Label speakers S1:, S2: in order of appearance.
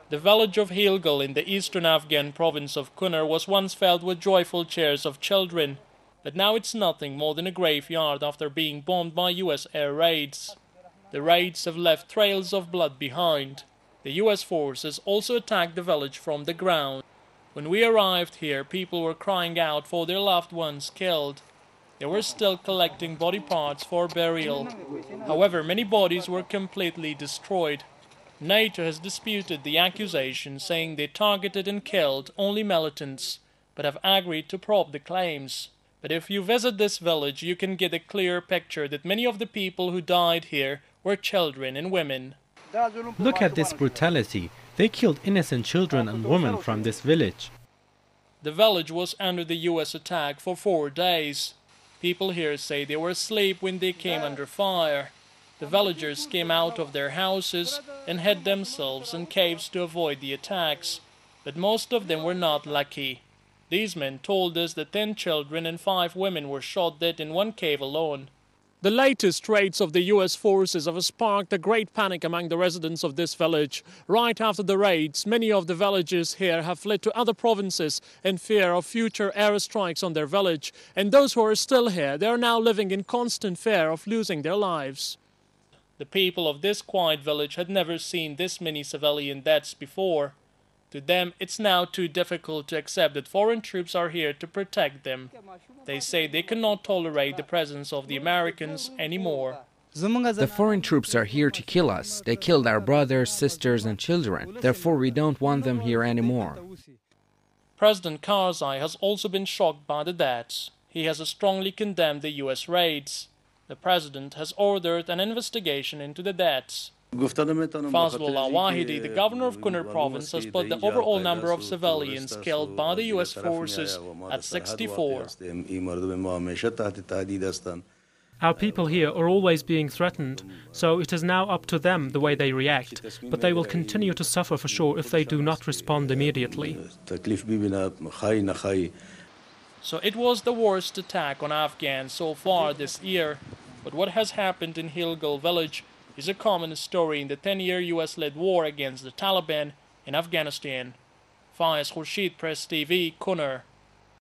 S1: The village of Hilgul in the eastern Afghan province of Kunar was once filled with joyful cheers of children, but now it's nothing more than a graveyard after being bombed by US air raids. The raids have left trails of blood behind. The US forces also attacked the village from the ground. When we arrived here, people were crying out for their loved ones killed. They were still collecting body parts for burial. However, many bodies were completely destroyed. NATO has disputed the accusation, saying they targeted and killed only militants, but have agreed to probe the claims. But if you visit this village, you can get a clear picture that many of the people who died here were children and women.
S2: Look at this brutality. They killed innocent children and women from this village.
S1: The village was under the US attack for 4 days. People here say they were asleep when they came under fire. The villagers came out of their houses and hid themselves in caves to avoid the attacks, but most of them were not lucky. These men told us that 10 children and 5 women were shot dead in one cave alone. The latest raids of the US forces have sparked a great panic among the residents of this village. Right after the raids, many of the villagers here have fled to other provinces in fear of future airstrikes on their village. And those who are still here, they are now living in constant fear of losing their lives. The people of this quiet village had never seen this many civilian deaths before. To them, it's now too difficult to accept that foreign troops are here to protect them. They say they cannot tolerate the presence of the Americans anymore.
S3: The foreign troops are here to kill us. They killed our brothers, sisters and children. Therefore, we don't want them here anymore.
S1: President Karzai has also been shocked by the deaths. He has strongly condemned the US raids. The president has ordered an investigation into the deaths. Fazlullah Wahidi, the governor of Kunar province, has put the overall number of civilians killed by the US forces at 64.
S4: Our people here are always being threatened, so it is now up to them the way they react, but they will continue to suffer for sure if they do not respond immediately.
S1: So it was the worst attack on Afghans so far this year, but what has happened in Hilgul village is a common story in the 10-year US-led war against the Taliban in Afghanistan. Faiz Khurshid, Press TV, Kunar.